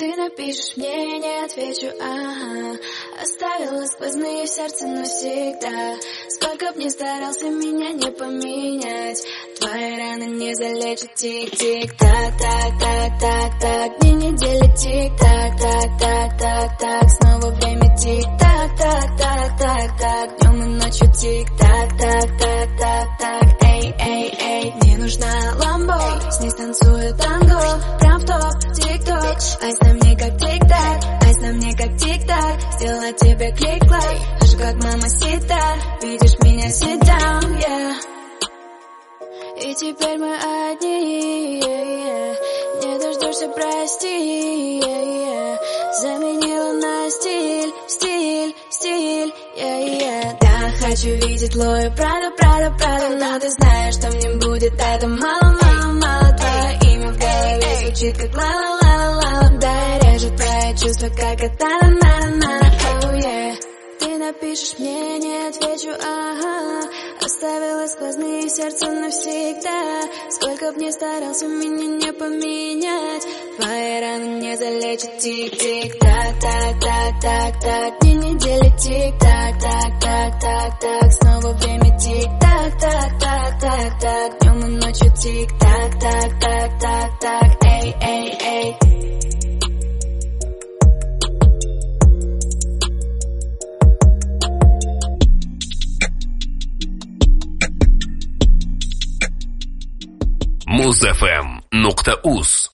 Ты напишешь мне, не отвечу, ага. Оставила сквозные в сердце навсегда. Сколько б ни старался, меня не поменять. Твои раны не залечат. Тик-тик, так-так-так-так-так. Дни, недели, тик-так-так-так-так-так. Снова время тик-так-так-так-так-так. Днем и ночью тик-так-так-так-так-так. Эй-эй-эй, мне нужна ламбо. С ней станцую танго. Прям в топ, тик-ток. Айс на мне как тик-так, айс на мне как тик-так. Сделала тебе клик-клак, аж как мама-сита. Видишь меня, sit down, yeah. И теперь мы одни, yeah. Не дождешься, прости, yeah. Заменила на стиль, стиль, стиль, yeah. Да, хочу видеть Лою, Прада, Прада, Прада. Но ты знаешь, что мне будет это мало, мало, мало. Твое имя в голове звучит как ла-ла-ла-ла-ла. Да, режет твои чувства, как это на-на-на, oh yeah. Ты напишешь мне, не отвечу, ага. Оставила сквозные в сердце навсегда. Сколько б ни старался, меня не поменять. Твои раны не залечат. Тик-тик, так-так-так-так-так. Дни, недели, тик-так-так-так-так-так. Снова время тик-так-так-так-так-так. Днем и ночью тик-так-так-так-так-так. Эй-эй-эй. Muz FM.uz